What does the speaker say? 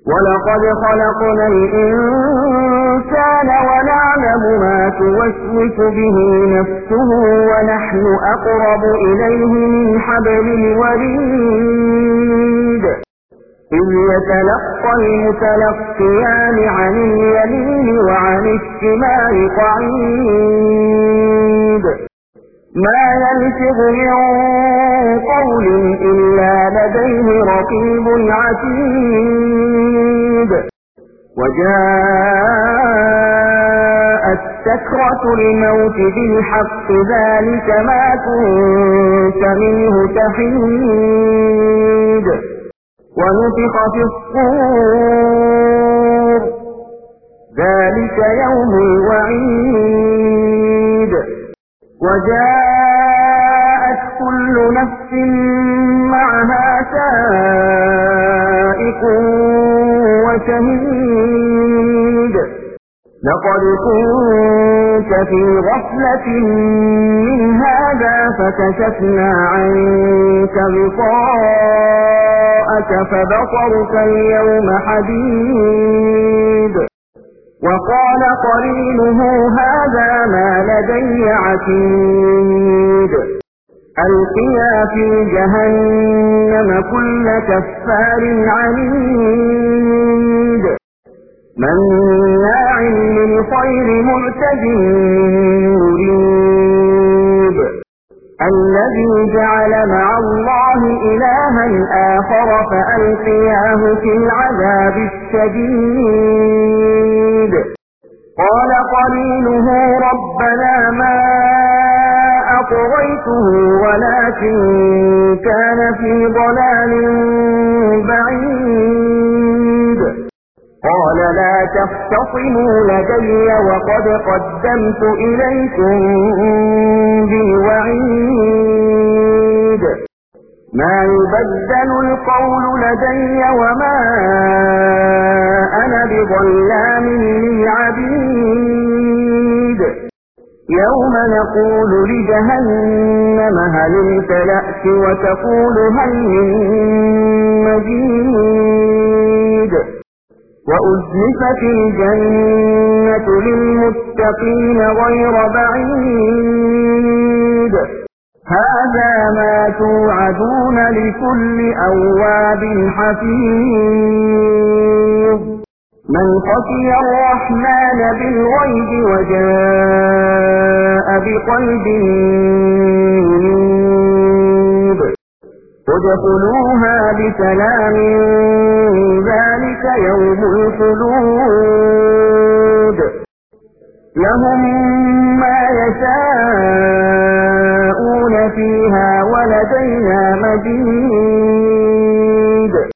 ولقد خلقنا الإنسان ونعلم ما توسوس به نفسه ونحن أقرب إليه من حبل الوريد إذ يتلقى المتلقيان عن اليمين وعن الشمال قعيد ما يلفظ من قول إلا لديه رقيب عتيد وجاءت سكرة الموت بالحق ذلك ما كنت منه تحيد ونفخ في الصور ذلك يوم الوعيد وجاءت كل نفس معها سائق وشهيد لقد كنت في غفلة من هذا فكشفنا عنك غطاءك فبصرك اليوم حديد وقال قرينه هذا ما لدي عتيد ألقيا في جهنم كل كفار عنيد مناع للخير معتد مريب الذي جعل مع الله إلها آخر فألقياه في العذاب الشديد قال قرينه ربنا ما أطغيته ولكن كان في ضلال بعيد قال لا تختصموا لدي وقد قدمت إليكم بالوعيد ما يبدل القول لدي وما أنا بظلام للعبيد يوم نقول لجهنم هل امتلأت وتقول هل من مزيد وأزلفت الجنة للمتقين غير بعيد هذا ما توعدون لكل أواب حفيظ من خشي الرحمن بالغيب وجاء بقلب منيب ادخلوها بسلام ذلك يوم الخلود لهم ما يشاءون فيها ولدينا مزيد